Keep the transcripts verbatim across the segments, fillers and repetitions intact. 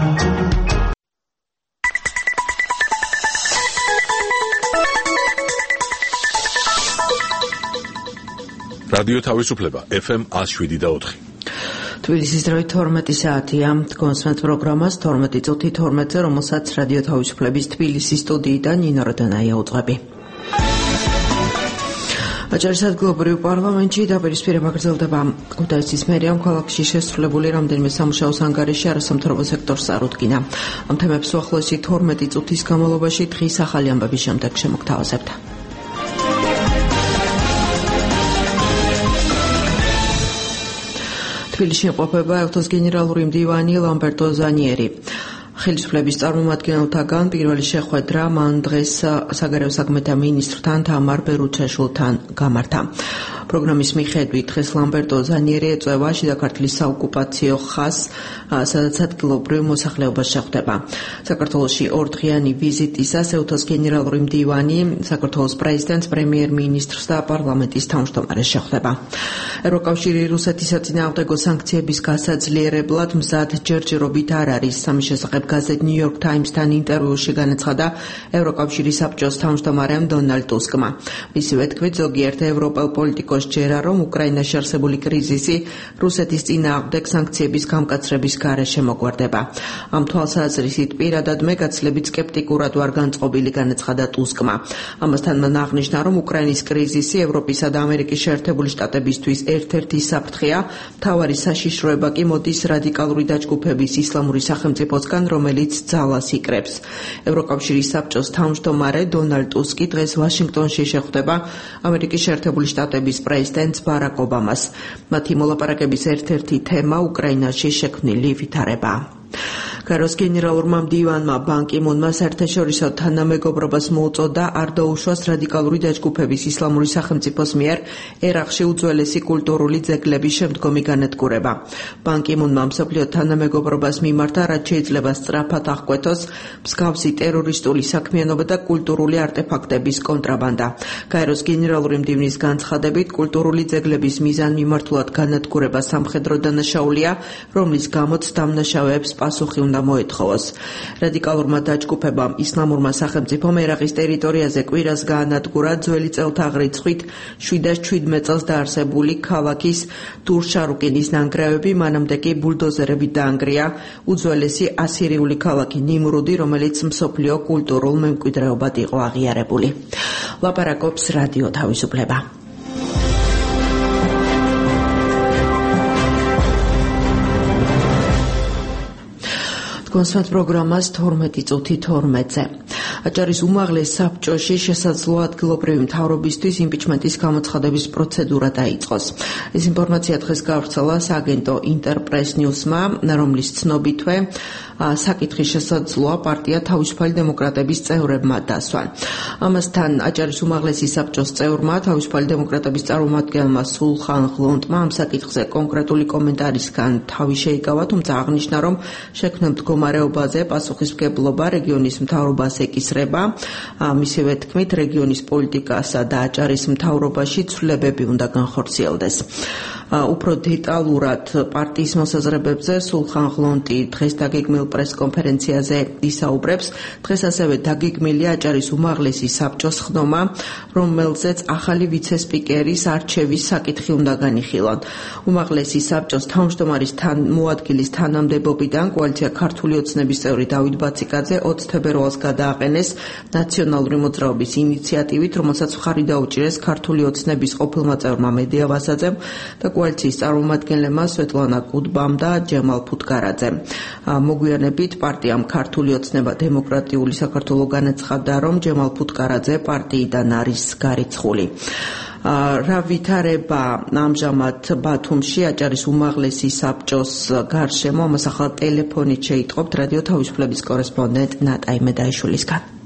რადიო თავისუფლება ეფ ემ one oh seven და four. თბილისის დროით თორმეტი საათია. კონსმეთ პროგრამას თორმეტი წუთი თორმეტზე, რომელსაც რადიო თავისუფლების თბილისის სტუდიიდან ნინო როდანაია უძღვები. აჭარის ადგილობრივ პარლამენტში დაპირისპირება გრძელდება. ქუთაისის მერიამ ქალაქში შესრულებული რამდენიმე სამუშაოს ანგარიში არასამთავრობო სექტორს წარუდგინა. ამ თემებს უახლოესი თორმეტი წუთის განმავლობაში დღის ახალი ამბების შემდეგ შემოგთავაზებთ. თბილისში იმყოფება ელთოს გენერალური მდივანი ლამბერტო ზანიერი. ხელისუფლების წარმომადგენელთაგან პირველი შეხვედრა მან დღეს საგარეო საქმეთა მინისტრთან თამარ ბერუჩაშვილთან გამართა. პროგრამის მიხედვით დღეს ლამბერტო ზანიერი ეწევა შიდა ქართლის საოკუპაციო ხაზს, სადაც ადგილობრივ მოსახლეობას შეხვდება. საქართველოში ორდღიანი ვიზიტისას ელთოს გენერალური მდივანი საქართველოს პრეზიდენტს, პრემიერ-მინისტრს და პარლამენტის თავმჯდომარეს შეხვდება. ევროკავშირი რუსეთის საწინააღმდეგო სანქციების გასაძლიერებლად მზად ჯერჯერობით არ არის. სამის შესახებ გაზეთ New York Times-თან ინტერვიუში განაცხადა ევროკავშირის საბჭოს თავმჯდომარემ დონალდ ტუსკმა. მისივე თქმით, ზოგიერთ ევროპელ პოლიტიკოსს ჯერა, რომ უკრაინაში არსებული კრიზისი რუსეთის წინააღმდეგ სანქციების გამკაცრების გარეშე მოგვარდება. ამ თვალსაზრისით პირადად მე გაცილებით სკეპტიკურად ვარ განწყობილი, განაცხადა ტუსკმა. ამასთან მან აღნიშნა, რომ უკრაინის კრიზისი ევროპისა და ამერიკის შეერთებული შტატებისთვის ერთ-ერთი საფრთხეა, მთავარი საშიშროება კი მოდის რადიკალური დაჯგუფების ისლამური სახელმწიფოსგან, რომელიც ძალას იკრებს. ევროკავშირის საბჭოს თავმჯდომარე დონალდ ტუსკი დღეს ვაშინგტონში შეხვდება ამერიკის შეერთებული შტატების პრეზიდენტს ბარაკ ობამას. მათი მოლაპარაკების ერთ-ერთი თემა უკრაინაში შექმნილი ვითარება. გაეროს გენერალურმა მდივანმა ბან კი მუნმა საერთაშორისო თანამეგობრობას მოუწოდა არ დაუშვას რადიკალური დაჯგუფების ისლამური სახელმწიფოს მიერ ერაყში უძველესი კულტურული ძეგლების შემდგომი განადგურება. ბან კი მუნმა მსოფლიო თანამეგობრობას მიმართა, რაც შეიძლება სწრაფად აღკვეთოს მსგავსი ტერორისტული საქმიანობა და კულტურული არტეფაქტების კონტრაბანდა. გაეროს გენერალური მდივნის განცხადებით, კულტურული ძეგლების მიზანმიმართულად განადგურება სამხედრო დანაშაულია, რომლის გამოც დამნაშავეებს პასუხი უნდა მოეთხოვოს. რადიკალურმა დაჯგუფებამ ისლამურმა სახელმწიფომ ერაყის ტერიტორიაზე კვირას გაანადგურა ძველი წელთა რიცხვით შვიდას შვიდმეტ წელს დაარსებული ქალაქის დურ-შარუკინის ნანგრევები, მანამდე კი ბულდოზერებით დაანგრია უძველესი ასირიული ქალაქი ნიმრუდი, რომელიც მსოფლიო კულტურულ მემკვიდრეობად იყო აღიარებული. ლაპარაკობს რადიო თავისუფლება. კონსმეთ პროგრამას თორმეტი წუთი თორმეტზე. აჭარის უმაღლეს საბჭოში შესაძლოა ადგილობრივი მთავრობისთვის იმპიჩმენტის გამოცხადების პროცედურა დაიწყოს. ეს ინფორმაცია დღეს გავრცელა სააგენტო ინტერპრეს ნიუსმა, რომლის ცნობითვე საკითხის შესაძლოა პარტია თავისუფალი დემოკრატების წევრებმა დასვან. ამასთან აჭარის უმაღლესი საბჭოს წევრმა თავისუფალი დემოკრატების წარმომადგენელმა სულხან ღლონტმა ამ საკითხზე კონკრეტული კომენტარისგან თავი შეიკავა, თუმცა აღნიშნა, რომ შექმნილ მდგომარეობაზე პასუხისმგებლობა რეგიონის მთავრობას ეკისრება. მისივე თქმით, რეგიონის პოლიტიკასა და აჭარის მთავრობაში ცვლილებები უნდა განხორციელდეს. უფრო დეტალურად პარტიის მოსაზრებებზე სულხან ღლონტი დღეს დაგეგმილ პრესკონფერენციაზე ისაუბრებს. დღეს ასევე დაგეგმილია აჭარის უმაღლესი საბჭოს ხდომა, რომელზეც ახალი ვიცე-სპიკერის არჩევის საკითხი უნდა განიხილონ. უმაღლესი საბჭოს თავმჯდომარის მოადგილის თანამდებობიდან კოალიცია ქართული ოცნების წევრი დავით ბაციკაძე ოცი თებერვალს გადააყენეს ნაციონალური მოძრაობის ინიციატივით, რომელსაც მხარი დაუჭირეს ქართული ოცნების ყოფილმა წევრმა მედია ვასაძემ და კოალიციის წარმომადგენლებმა სვეტლანა კუდბამ და ჯემალ ფუტკარაძემ. მოგვიანებით პარტიამ ქართული ოცნება დემოკრატიული საქართველო განაცხადა, რომ ჯემალ ფუტკარაძე პარტიიდან არის გარიცხული. რა ვითარება ამჟამად ბათუმში აჭარის უმაღლესი საბჭოს გარშემო, ამას ახლა ტელეფონით შეიტყობთ რადიო თავისუფლების კორესპონდენტ ნატაი მედაიშვილისგან.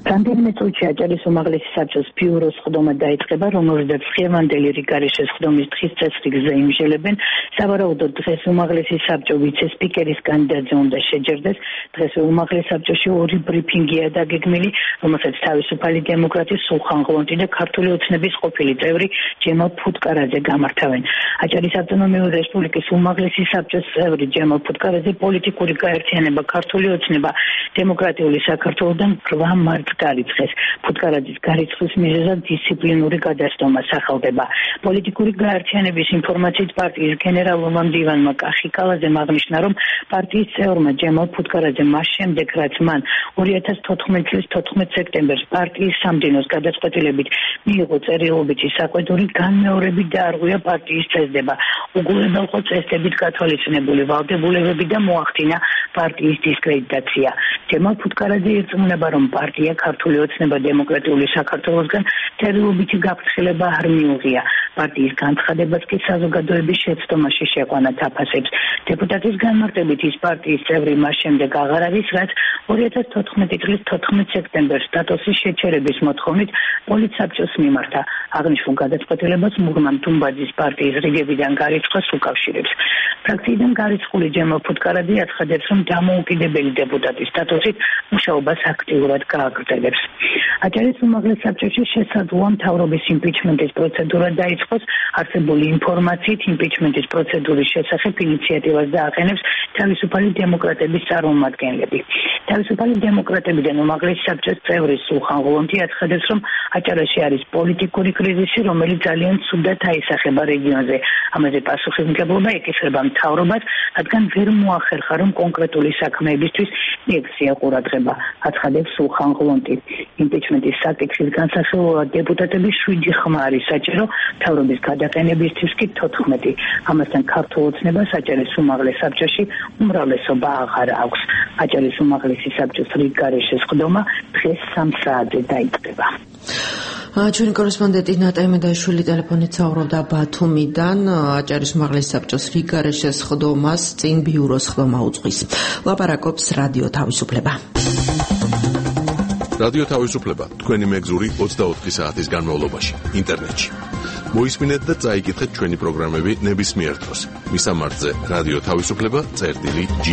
რამდენიმე წუთში აჭარის უმაღლესი საბჭოს ბიუროს ხდომა დაიწყება, რომელზეც ღევანდელი რიგარეშე ხდომის დღის წესრიგზე იმჟელებენ. სავარაუდოდ დღეს უმაღლესი საბჭო ვიცე-სპიკერის კანდიდატზე უნდა შეჯერდეს. დღეს უმაღლეს საბჭოში ორი ბრიფინგია დაგეგმილი, რომელსაც თავისუფალი დემოკრატი სულხან ღლონტი და ქართული ოცნების ყოფილი წევრი ჯემალ ფუტკარაძე გამართავენ. აჭარის ავტონომიური რესპუბლიკის უმაღლესი საბჭოს წევრი ჯემალ ფუტკარაძე პოლიტიკური გაერთიანება ქართული ოცნება დემოკრატიული საქართველოდან რვა მარტს გარიცხეს. ფუტკარაძის გარიცხვის მიზეზად დისციპლინური გადაცდომა სახელდება. პოლიტიკური გაერთიანების ინფორმაციით პარტიის გენერალურმა მდივანმა კახი კალაძემ აღნიშნა, რომ პარტიის წევრმა ჯემალ ფუტკარაძემ მას შემდეგ, რაც მან ორი ათას თოთხმეტი წლის თოთხმეტ სექტემბერს პარტიის სამდინოს გადაწყვეტილებით მიიღო წერილობითი საკვედური, განმეორებით დაარღვია პარტიის წესდება, უგულებელყო წესდებით გათვალისწინებული ვალდებულებები და მოახდინა პარტიის დისკრედიტაცია. ჯემალ ფუტკარაძე ირწმუნება, რომ პარტია ქართული ოცნება დემოკრატიული საქართველოსგან წერილობითი გაფრთხილება არ მიუღია. პარტიის განცხადებას კი საზოგადოების შეცდომაში შეყვანა თაფასებს. დეპუტატის განმარტებით ის პარტიის წევრი მას შემდეგ აღარ არის, რაც ორი ათას თოთხმეტი წლის თოთხმეტ სექტემბერს სტატუსის შეჩერების მოთხოვნით პოლიცსაბჭოს მიმართა. აღნიშნულ გადაწყვეტილებას მურმან თუმბაძის პარტიის რიგებიდან გარიცხვას უკავშირებს. ფრაქციიდან გარიცხული ჯემალ ფუტკარაძე აცხადებს, რომ დამოუკიდებელი დეპუტატის სტატუსით მუშაობას აქტიურად გააგრძელებს. აჭარის უმაღლეს საბჭოში შესაძლოა მთავრობის იმპიჩმენტის პროცედურა დაიწყოს. არსებული ინფორმაციით იმპიჩმენტის პროცედურის შესახებ ინიციატივას დააყენებს თავისუფალი დემოკრატების წარმომადგენლები. თავისუფალი დემოკრატებიდან უმაღლეს საბჭოს წევრი სულხან ღლონტი აცხადებს, რომ აჭარაში არის პოლიტიკური კრიზისი, რომელიც ძალიან ცუდად აისახება რეგიონზე. ამაზე პასუხისმგებლობა ეკისრება მთავრობას, რადგან ვერ მოახერხა, რომ კონკრეტული საქმეებისთვის მიექცია ყურადღება, აცხადებს სულხან ღლონტი. იმპიჩმენტის საკითხის განსახილველად დეპუტატების შვიდი ხმა არის საჭირო, მთავრობის გადაყენებისთვის კი თოთხმეტი. ამასთან ქართულ ოცნებას აჭარის უმაღლეს საბჭოში უმრავლესობა აღარ აქვს. აჭარის უმაღლესი საბჭოს რიგგარეშეს ხდომა დღეს სამ საათზე დაიწყება. ჩვენი კორესპონდენტი ნატა იმედაშვილი ტელეფონით საუბრობდა ბათუმიდან. აჭარის უმაღლესი საბჭოს რიგგარეშეს ხდომას წინ ბიუროს ხდომა უძღვის. ლაპარაკობს რადიო თავისუფლება. რადიო თავისუფლება თქვენი მეგზური ოცდაოთხი საათის განმავლობაში ინტერნეტში. მოისმინეთ და წაიკითხეთ ჩვენი პროგრამები ნებისმიერ დროს. მისამართზე რადიო თავისუფლება წერტილი ჯი.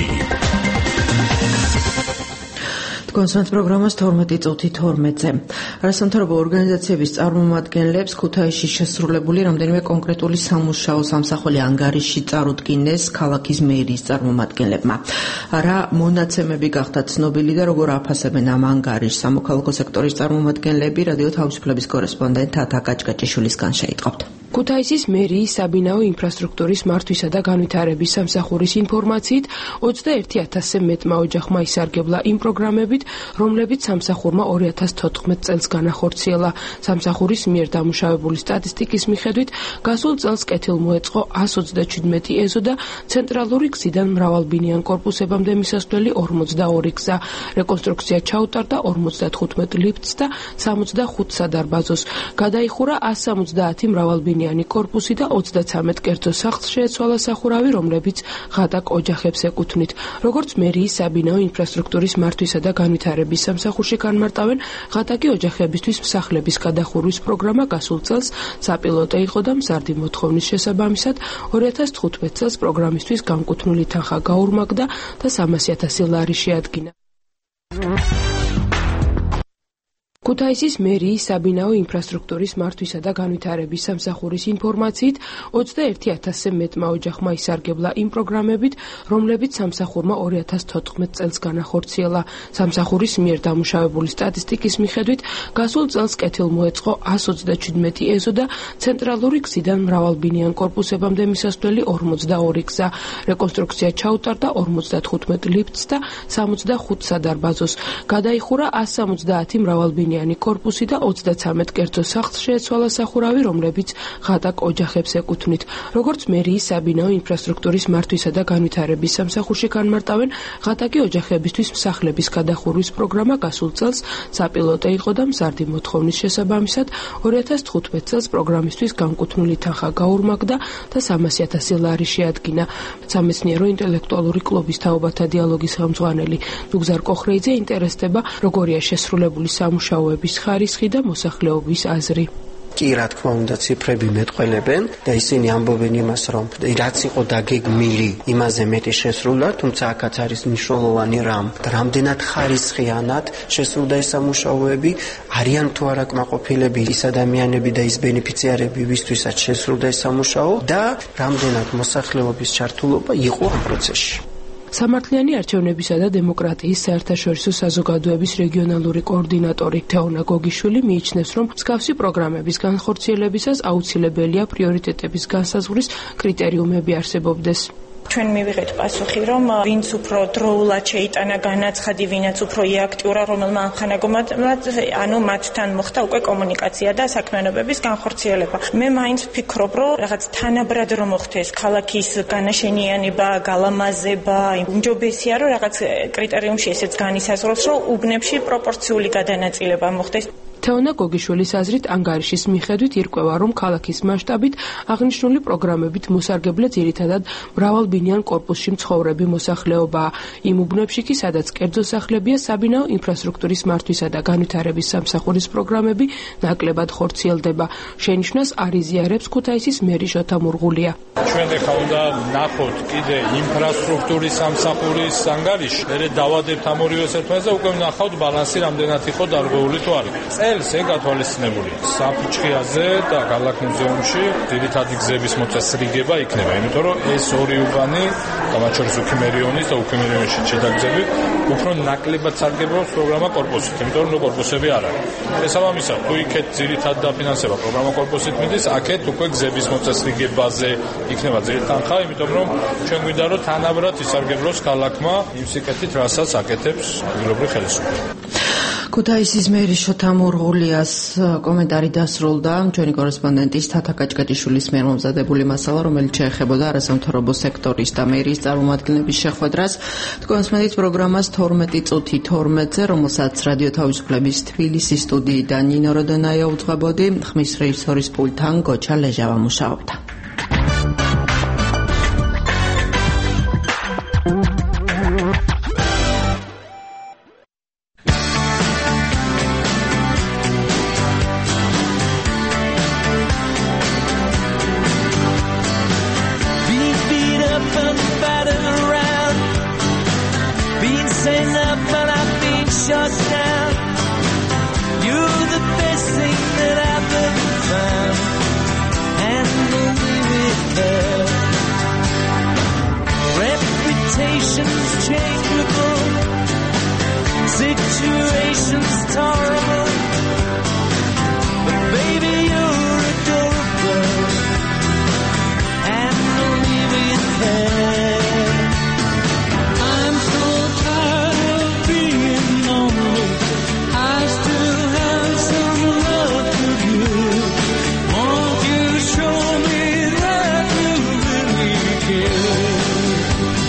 კონსულტ პროგრამას თორმეტი წუთი თორმეტზე. არასამთავრობო ორგანიზაციების წარმომადგენლებს ქუთაისში შესრულებული რამდენიმე კონკრეტული სამუშაო სამსახური ანგარიში წარუდგინეს ქალაქის მერიის წარმომადგენლებმა. რა მონაცემები გახდა ცნობილი და როგორ აფასებენ ამ ანგარიშს სამოქალაქო სექტორის წარმომადგენლები, რადიო თავისუფლების კორესპონდენტ ათა კაჭკაჭიშვილისგან შეიტყობთ. ქუთაისის მერიის საბინაო ინფრასტრუქტურის მართვისა და განვითარების სამსახურის ინფორმაციით ოცდაერთი ათასზე მეტმა ოჯახმა ისარგებლა იმ პროგრამებით, რომლებიც სამსახურმა ორი ათას თოთხმეტ წელს განახორციელა. სამსახურის მიერ დამუშავებული სტატისტიკის მიხედვით გასულ წელს კეთილმოეწყო ასს ოცდაჩვიდმეტი ეზო და ცენტრალური გზიდან მრავალბინიან კორპუსებამდე მისასვლელი ორმოცდაორი გზა. რეკონსტრუქცია ჩაუტარდა ორმოცდათხუთმეტ ლიფტს და სამოცდახუთ სადარბაზოს. გადაიხურა ასს სამოცდაათი მრავალბინიანი კორპუსი და ოცდაცამეტ კერძო სახლს შეეცვალა სახურავი, რომლებიც ღატაკ ოჯახებს ეკუთვნით. როგორც მერიის საბინაო ინფრასტრუქტურის მართვისა და განვითარების სამსახურში განმარტავენ, ღატაკი ოჯახებისთვის მსახლების გადახურვის პროგრამა გასულ წელს საპილოტო იყო და მზარდი მოთხოვნის შესაბამისად ორი ათას თხუთმეტ წელს პროგრამისთვის განკუთვნილი თანხა გაურმაგდა და სამასი ათასი ლარი შეადგინა. ქუთაისის მერიის საბინაო ინფრასტრუქტურის მართვისა და განვითარების სამსახურის ინფორმაციით ოცდაერთი ათასზე მეტმა ოჯახმა ისარგებლა იმ პროგრამებით, რომლებიც სამსახურმა ორი ათას თოთხმეტ წელს განახორციელა. სამსახურის მიერ დამუშავებული სტატისტიკის მიხედვით გასულ წელს კეთილმოეწყო ასს ოცდაჩვიდმეტი ეზო და ცენტრალური გზიდან მრავალბინიან კორპუსებამდე მისასვლელი ორმოცდაორი გზა. რეკონსტრუქცია ჩაუტარდა ორმოცდათხუთმეტ ლიფტს და სამოცდახუთ სადარბაზოს. გადაიხურა ასს სამოცდაათი მრავალბინიანი სამსახურიანი კორპუსი და ოცდაცამეტ კერძო სახლს შეეცვალა სახურავი, რომლებიც ღატაკ ოჯახებს ეკუთვნით. როგორც მერიის საბინაო ინფრასტრუქტურის მართვისა და განვითარების სამსახურში განმარტავენ, ღატაკი ოჯახებისთვის მსახლების გადახურვის პროგრამა გასულ წელს საპილოტე იყო და მზარდი მოთხოვნის შესაბამისად ორი ათას თხუთმეტ წელს პროგრამისთვის განკუთვნილი თანხა გაურმაგდა და სამასი ათასი ლარი შეადგინა. სამეცნიერო ინტელექტუალური კლუბის თაობათა დიალოგის ხელმძღვანელი დუგზარ კოხრეიძე ინტერესდება, როგორია შესრულებული სამუშაოების ხარისხი და მოსახლეობის აზრი. კი, რა თქმა უნდა, ციფრები მეტყველებენ და ისინი ამბობენ იმას, რომ რაც იყო დაგეგმილი, იმაზე მეტი შესრულდა, თუმცა აქაც არის მნიშვნელოვანი რამ. რამდენად ხარისხიანად შესრულდა ეს სამუშაოები, არიან თუ არა კმაყოფილები ის ადამიანები და ის ბენეფიციარები, ვისთვისაც შესრულდა ეს სამუშაო და რამდენად მოსახლეობის ჩართულობა იყო ამ პროცესში. სამართლიანი არჩევნებისა და დემოკრატიის საერთაშორისო საზოგადოების რეგიონალური კოორდინატორი თეონა გოგიშვილი მიიჩნევს, რომ მსგავსი პროგრამების განხორციელებისას აუცილებელია პრიორიტეტების განსაზღვრის კრიტერიუმები არსებობდეს. ჩვენ მივიღეთ პასუხი, რომ ვინც უფრო დროულად შეიტანა განაცხადი, ვინაც უფრო იაქტიურა, რომელმა ამხანაგობად, ანუ მათთან მოხდა უკვე კომუნიკაცია და საქმიანობების განხორციელება. მე მაინც ვფიქრობ, რომ რაღაც თანაბრად რომ მოხდეს ქალაქის განაშენიანება, გალამაზება, უმჯობესია, რომ რაღაც კრიტერიუმში ესეც განისაზღვროს, რომ უბნებში პროპორციული გადანაწილება მოხდეს. თეონა გოგიშვილის აზრით, ანგარიშის მიხედვით ირკვევა, რომ ქალაქის მასშტაბით აღნიშნული პროგრამებით მოსარგებლე ძირითადად მრავალბინიან კორპუსში მცხოვრები მოსახლეობაა. იმ უბნებში კი, სადაც კერძო სახლებია, საბინაო ინფრასტრუქტურის მართვისა და განვითარების სამსახურის პროგრამები ნაკლებად ხორციელდება. შენიშვნას არ იზიარებს ქუთაისის მერი შოთა მურღულია. ჩვენ ახლა უნდა ნახოთ კიდე ინფრასტრუქტურის სამსახურის ანგარიში, მერე დავადებთ ამ ორივეს ერთმანეთს და უკვე ვნახავთ ბალანსი რამდენად იყო დარღვეული თუ არა. წელს ეგ გათვალისწინებულია. საფუჭხიაზე და ქალაქ მუზეუმში ძირითადი გზების მოწესრიგება იქნება, იმიტომ რომ ეს ორი უბანი, მათ შორის უქიმერიონის და უქიმერიონის შედაგზები, უფრო ნაკლებად სარგებლობს პროგრამა კორპუსით, იმიტომ რომ კორპუსები არ არის. შესაბამისად, თუ იქეთ ძირითად დაფინანსება პროგრამა კორპუსით მიდის, აქეთ უკვე გზების მოწესრიგებაზე იქნება ძირითადი თანხა, იმიტომ რომ ჩვენ გვინდა რომ თანაბრად ისარგებლოს ქალაქმა იმ სიკეთით, რასაც აკეთებს ადგილობრივი ხელისუფლება. ქუთაისის მერი შოთა მურღულიას კომენტარი დასრულდა ჩვენი კორესპონდენტის თათა კაჭკაჭიშვილის მიერ მომზადებული მასალა, რომელიც შეეხებოდა არასამთავრობო სექტორის და მერიის წარმომადგენლების შეხვედრას. თქვენსმენით პროგრამას თორმეტი წუთი თორმეტზე, რომელსაც რადიო თავისუფლების თბილისის სტუდიიდან ნინო როდონაია უძღვებოდი, ხმის რეჟისორის პულტთან გოჩა ლეჟავა მუშაობდა.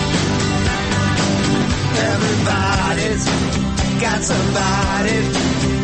Got somebody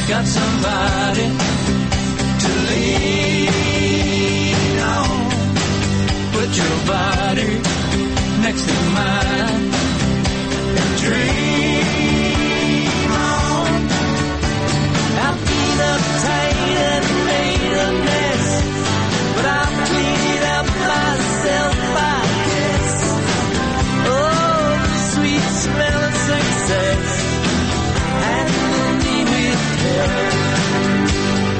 got somebody to lean on. Put your body next to mine and dream on. I've been uptight and made a mess, but I've cleaned up myself, I guess. Oh, the sweet smell of success handle me with care.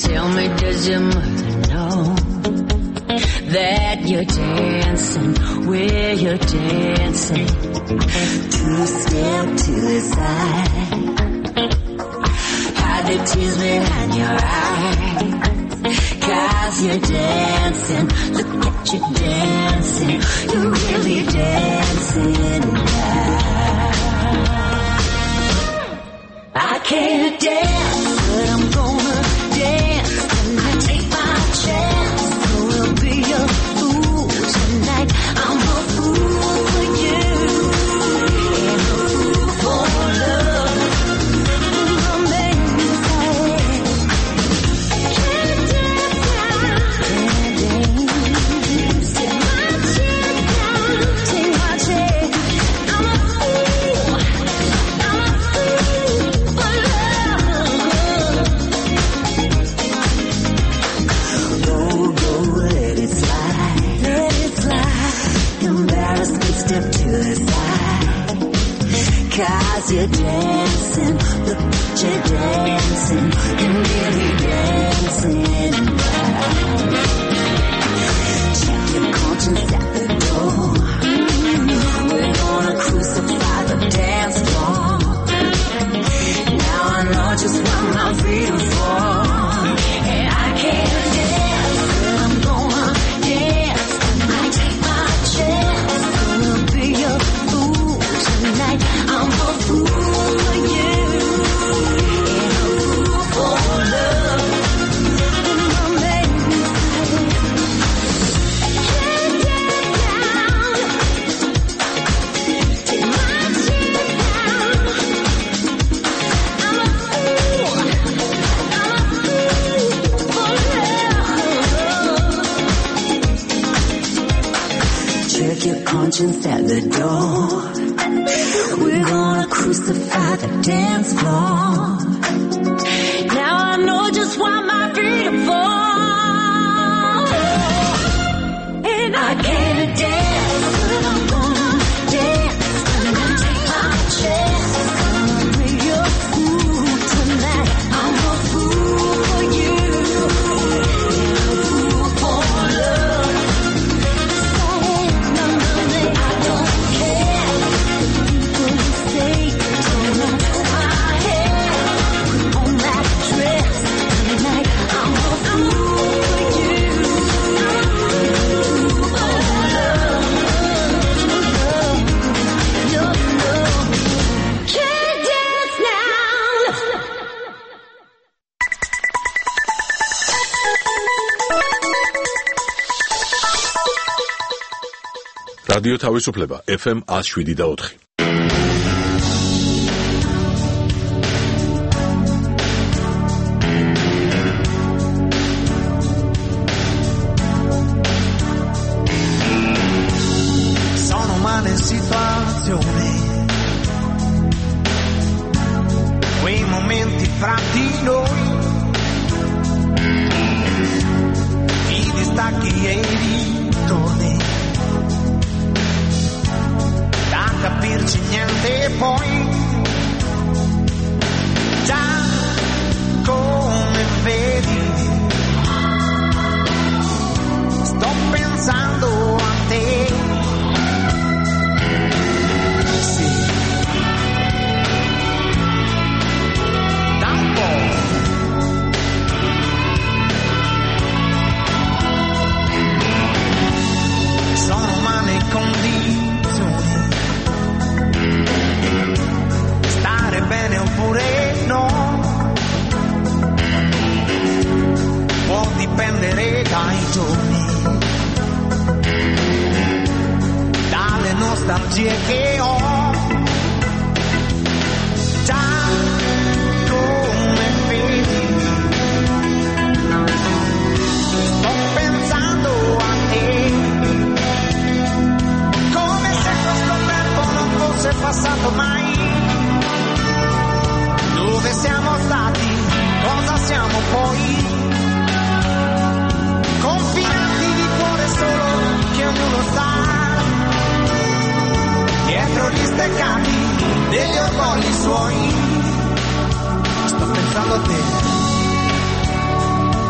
Tell me, does your mother know that you're dancing where you're dancing? Two step to the side, hide the tears behind your eyes, 'cause you're dancing, look at you dancing, you're really dancing now. I can't dance, but I'm gonna dance, and I take my chance, I will be a fool tonight, I'm a fool for you, and a fool for love, you make me say, can't dance now, can't dance, take my chair down, take my chair, I'm a fool, I'm a fool for love. Go, go, let it slide, let it slide, embarrassment, step to the side, 'cause you're dancing, look at you dancing, you're really dancing now. Check your conscience at the door, we're gonna crucify the dance floor. Now I know just what my freedom for, and I can't dance, but I'm gonna dance, I take my chance, gonna be a fool tonight, I'm a fool for you, and a fool for love, and you make me say, can't dance now, take my chair down, I'm a fool, I'm a fool for love. Check your conscience at the door, we're gonna crucify the dance floor. Now I know just what my freedom for, and I can't dance, but I'm gonna dance, I'm gonna take my chance, gonna be a fool tonight, I'm a fool for you, and a fool for love. Say no, no, no, I don't care. People say, turn up my hair, put on that dress tonight, I'm a fool for you, I'm a fool for love, love, love, love. Can't dance now. რადიო თავისუფლება ეფ ემ one oh seven და four. Sono umane situazioni, quei momenti fra di noi, i distacchi e i ritorni, da capirci niente poi, già come vedi, sto pensando a te. Sì, da un po'. Sono umane condizioni, stare bene oppure no, può dipendere dai giorni, dalle nostalgie che ho, già come vedi, sto pensando a te, come se questo tempo non fosse passato mai. Dove siamo stati, cosa siamo poi, confinati di cuore solo che ognuno sa, dietro gli steccati degli orgogli suoi. Sto pensando a te,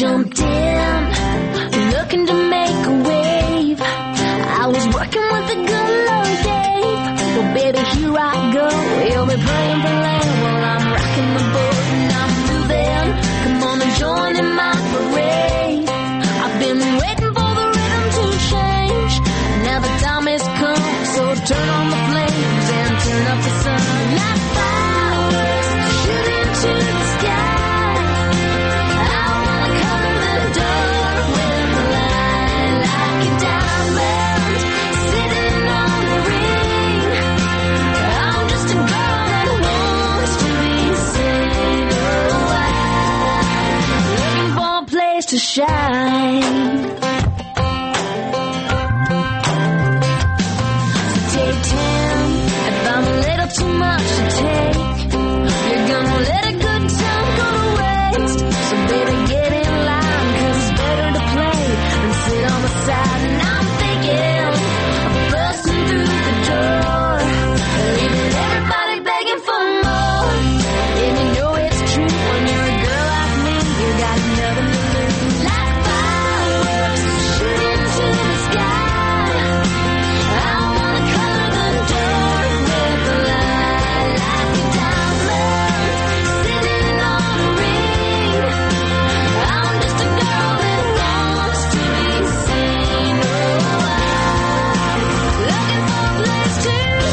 jumped in, looking to make a wave. I was working with the good Lord Dave. Well, baby, here I go. You'll be praying for land while I'm rocking the boat and I'm moving. Come on and join in my parade. I've been waiting for the rhythm to change. Now the time has come, so turn on the flames and turn up the sun. Like fireworks shooting to the sky. I wanna color the dark with a light like a diamond sitting on a ring. I'm just a girl that wants to be seen. Oh, I'm looking for a place to shine. Take ten if I'm a little too much to take. You're gonna let a good time go to waste. So baby, get in line, cause it's better to play than sit on the side. And I'm thinking of busting through the door, leaving everybody begging for more. And you know it's true, when you're a girl like me, you got nothing to lose. Like fireworks shooting to the sky. I wanna color the dark with a light like a diamond sitting on a ring. I'm just a girl that wants to be seen. Oh, I'm looking for a place to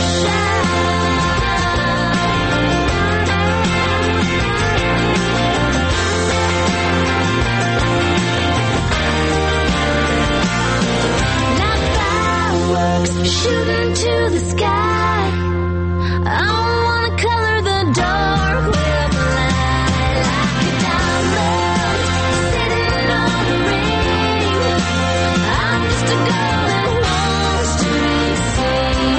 like fireworks shooting to the sky. I wanna color the dark with a light like a diamond sitting on a ring. I'm just a girl that wants to be seen.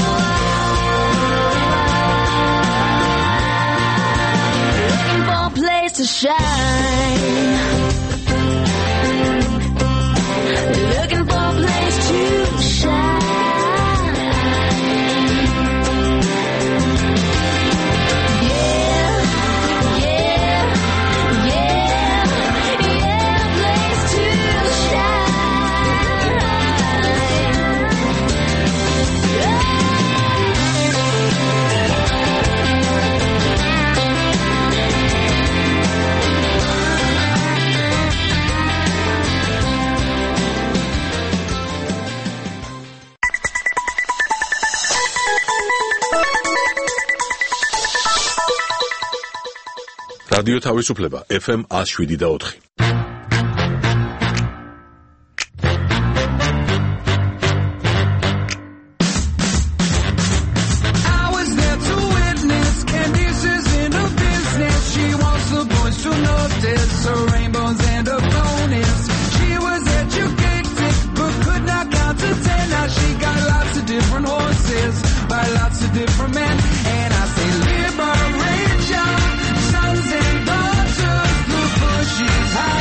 Oh, looking for a place to shine. Looking for a place to shine. Yeah, yeah, yeah, yeah, a place to shine. რადიო თავისუფლება ეფ ემ one oh seven და four. I was there to witness Candice is in her business. She wants the boys to notice her rainbows and her bonus. She was educated but could not count to ten. Now she got lots of different horses by lots of different men. And I say liberation, sons and daughters, the bushes high.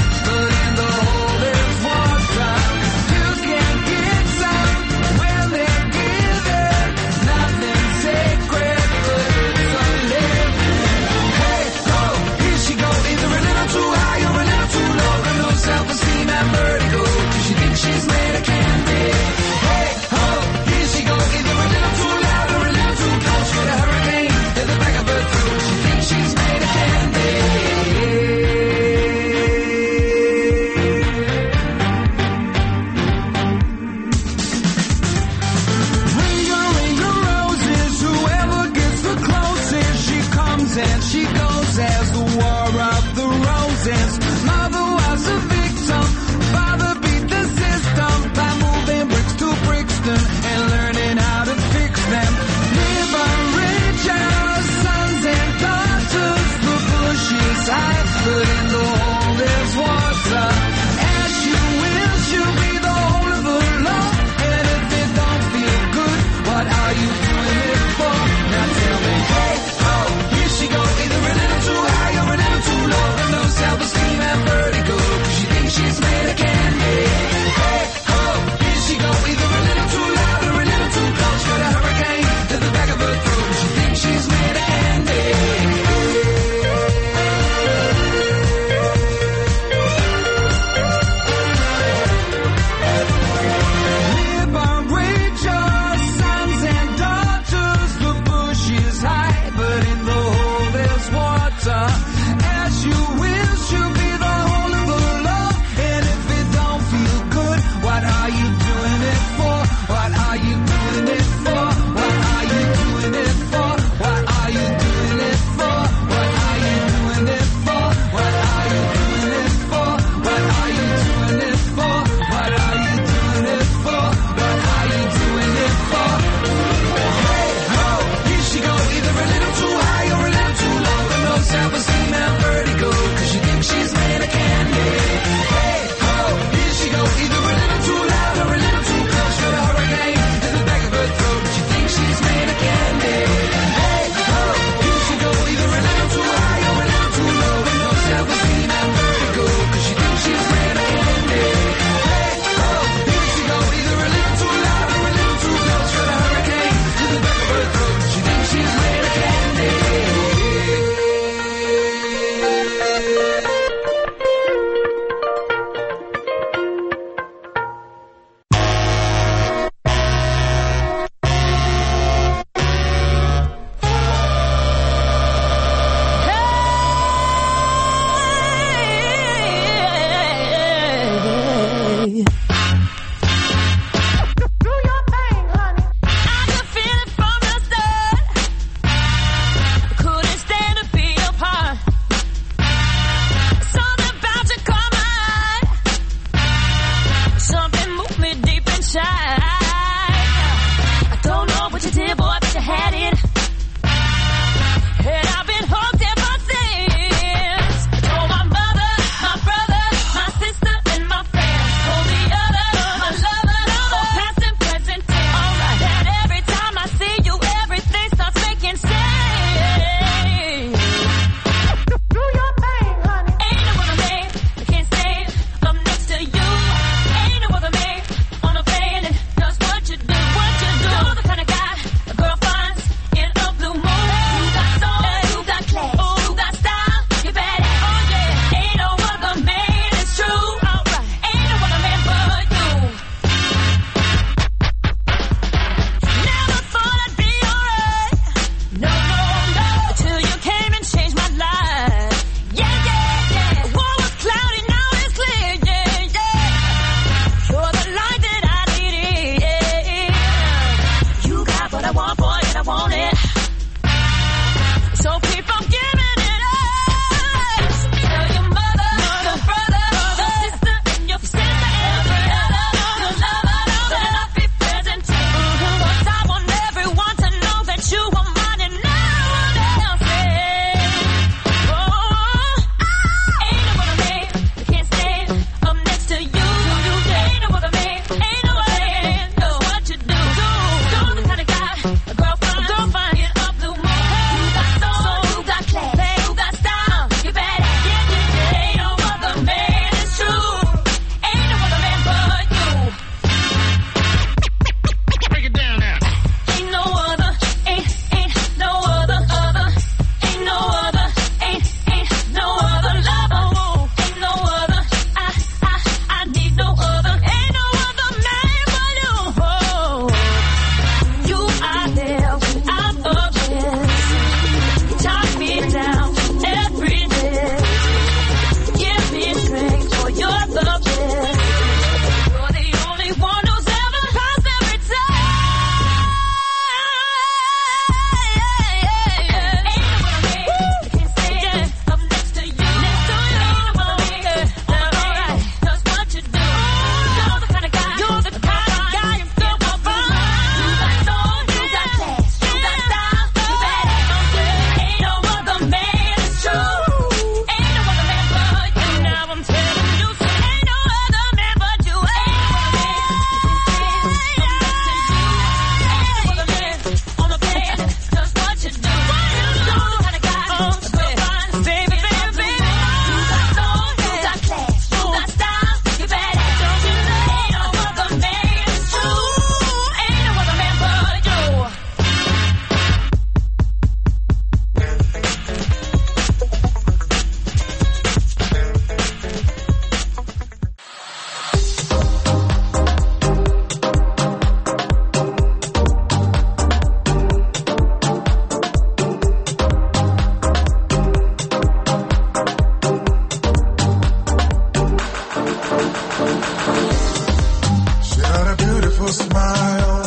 She had a beautiful smile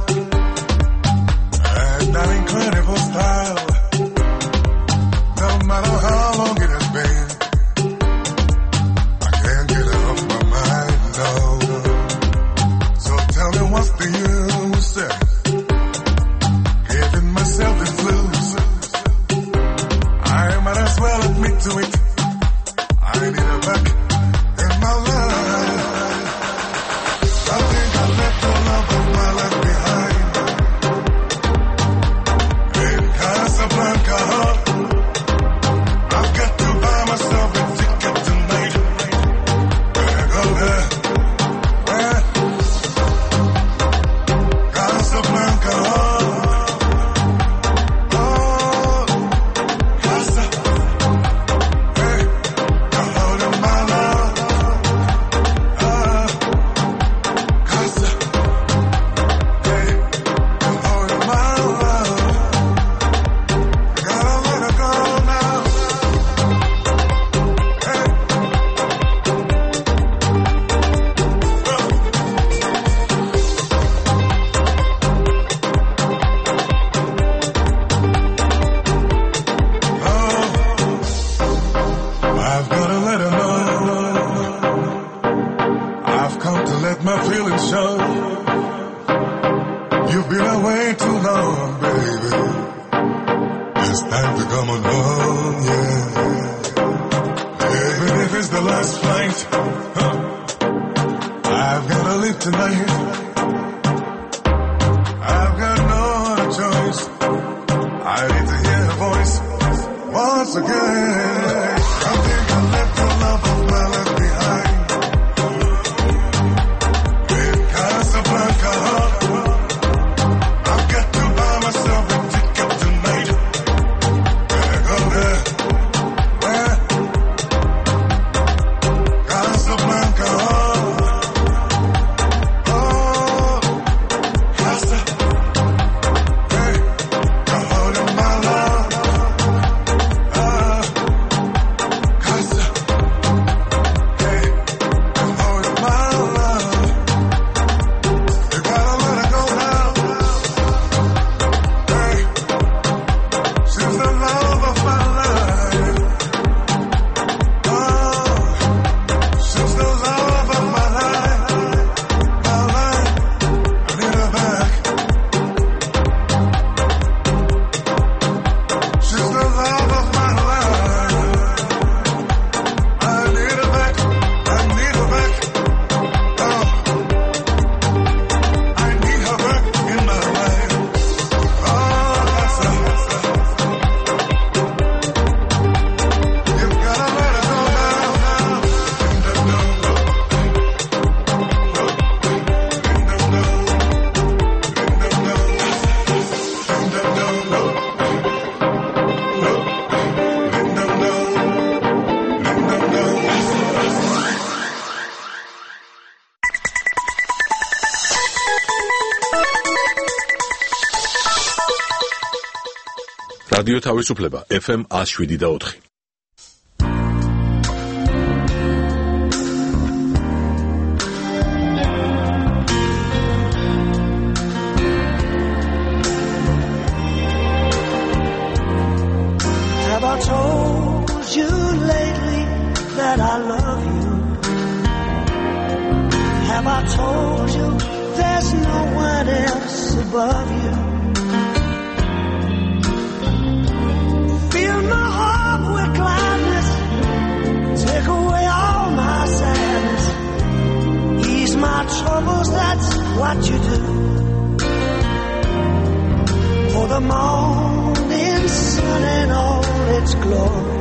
and an incredible style. No matter how long it has been, I can't get her off my mind, no. So tell me what's the use? Giving myself the blues. I might as well admit to it. I need her back in my life. I think I left the love of my life behind in Casablanca. I've got to buy myself a ticket tonight. Gonna go there. Where? Casablanca. Oh, Casa. Hey, you're holding my love. Ah, Casa. Hey, you're holding my love. Gotta let her go now. Hey. I've gotta let her know I've come to let my feelings show. You've been away too long, baby. It's time to come on home, yeah. Even if it's the last flight, huh, I've gotta leave tonight. I've got no other choice. I need to hear her voice once again. I think I left the love of my life behind in Casablanca. I've got to buy myself a ticket tonight. Gonna go there. Where? Casablanca. Oh, Casa. Hey, you're holding my love. Ah, Casa. Hey, you're holding my love. You gotta let her go now. Hey, she's the love of my life. Oh, she's the love of my life. My life, I need her back. She's the love of my life. I need her back. I need her back. Oh, I need her back in my life. Oh, that's a, you've gotta let her go now. In the know, in the know, in the know, in the know, in the know, in the know. რადიო თავისუფლება ეფ ემ one oh seven და four. Have I told you lately that I love you? Have I told you there's no one else above you? Fill my heart with gladness, take away all my sadness, ease my troubles, that's what you do. For the morning sun and all its glory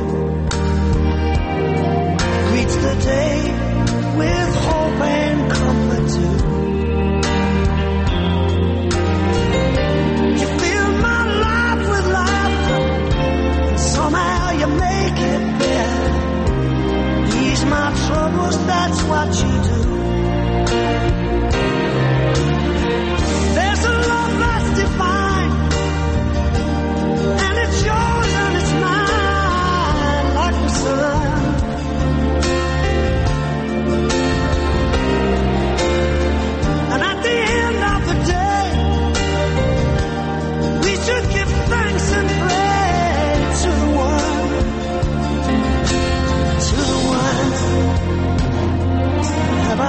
greets the day with hope and comfort too. You fill my life with laughter, and somehow you make it better. Ease my troubles, that's what you do. There's a love that's divine, and it's yours and it's mine, like the sun.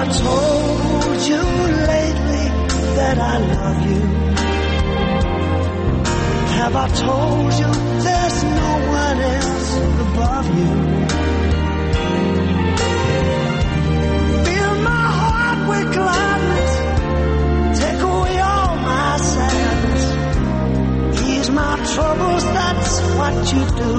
told you lately that I love you? Have I told you there's no one else above you? Fill my heart with gladness, take away all my sadness, ease my troubles, that's what you do.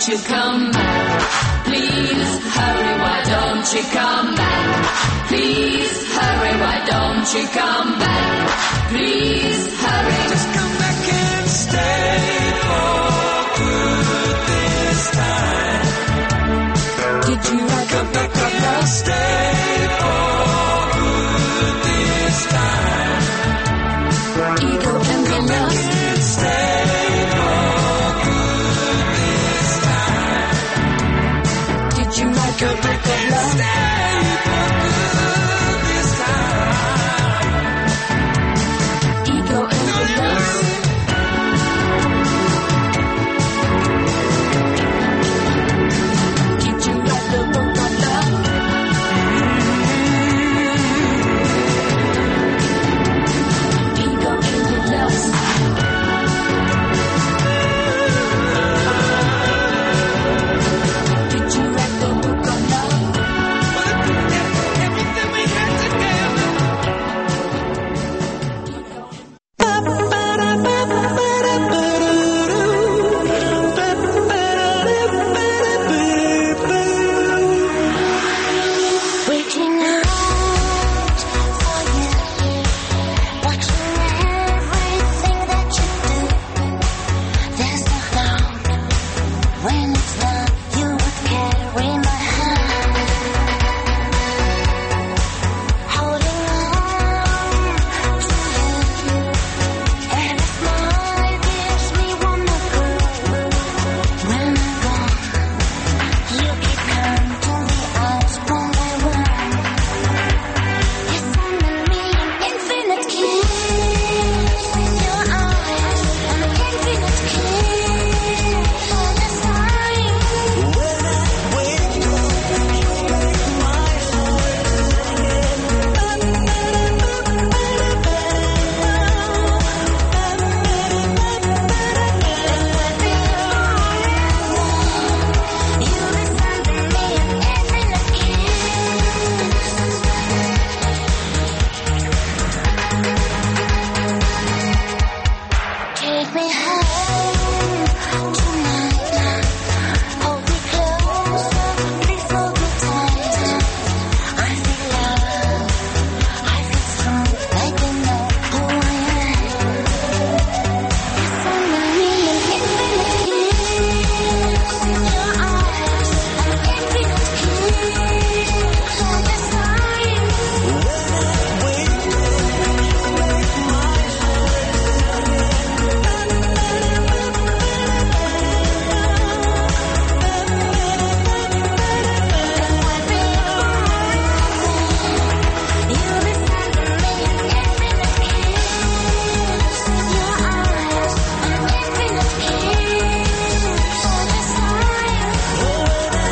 you come back? Please hurry, why don't you come back? Please hurry, why don't you come back? Please hurry. Just come back and stay for good this time. Did you like Come back and stay for good this time. ego and the lust? And stay for good this time. Did you like Come back and stay for good this time. ego and the lust? Did you like the book of love? Ego and the lust. Did you like the book of love? Everything we had together. Reaching out for you, watching everything that you do. There's no doubt when it's done, you would carry my hand, holding on to you. And a smile gives me one more clue. When I'm gone, you keep coming to the eyes one by one. You're sending me an infinite kiss in your eyes, an infinite kiss all the time. When I wake up, you make my heart You'll be sending me an infinite kiss. Take me home tonight. Hold me closer, please hold me tight. I feel love, I feel strong, like you know who I am. You're sending me an infinite kiss in your eyes, an infinite kiss all the time. You'll be sending me an infinite kiss in your eyes, an infinite kiss all the time.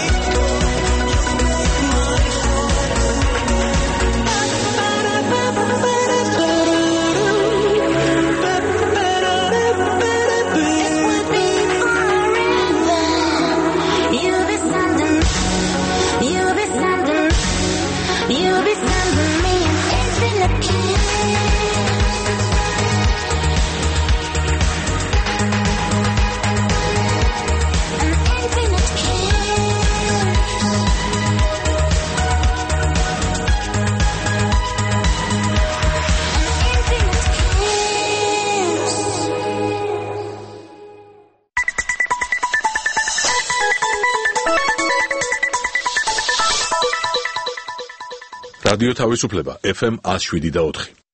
This would be forever. You'll be sending, you'll be sending, you'll be sending me an infinite kiss. An infinite რადიო თავისუფლება ეფ ემ one oh seven და four